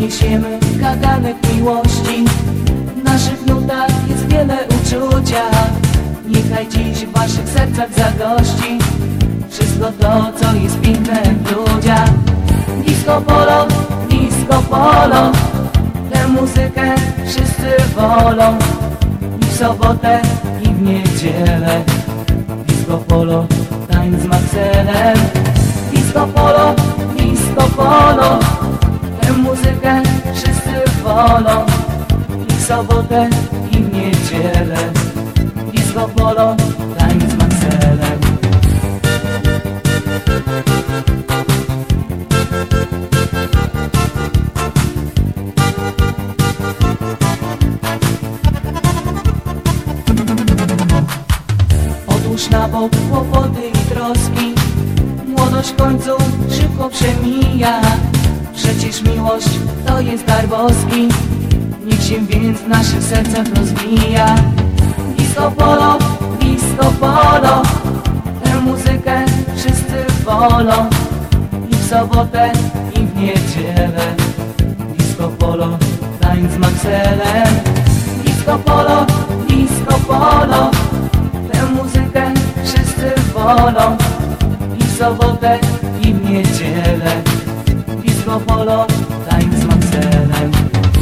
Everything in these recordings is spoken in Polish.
niesiemy kaganek miłości. W naszych nutach jest wiele uczucia. Niechaj dziś w waszych sercach zagości wszystko to, co jest piękne w ludziach. Disco polo, disco polo, tę muzykę wszyscy wolą. I w sobotę, i w niedzielę disco polo, tańc z Maxelem. Disco polo, tę muzykę wszyscy wolą. I w sobotę, i w niedzielę disco polo, tańc z Maxelem. Odłóż na bok kłopoty i troski, młodość w końcu szybko przemija. Przecież miłość to jest dar boski, niech się więc w naszych sercach rozwija. Disco polo, tę muzykę wszyscy wolą. I w sobotę, i w niedzielę disco polo, tańc z Maxelem. Disco polo, tę muzykę wszyscy wolą. I w sobotę, i w niedzielę disco polo, tańc z Maxelem.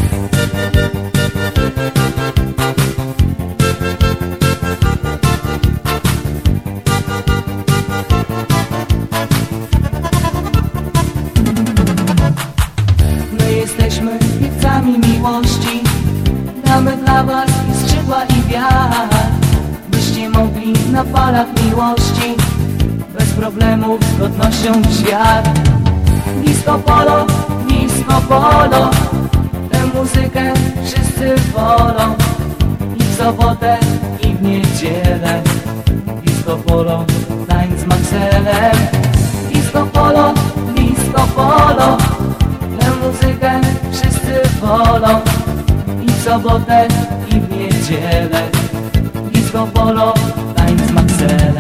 My jesteśmy piewcami miłości, damy dla was i skrzydła i wiatr, byście mogli na falach miłości bez problemów z godnością w świat. Disco polo, tę muzykę wszyscy wolą. I w sobotę, i w niedzielę disco polo, tańc z Maxelem. Disco polo, tę muzykę wszyscy wolą. I w sobotę, i w niedzielę disco polo, tańc z Maxelem.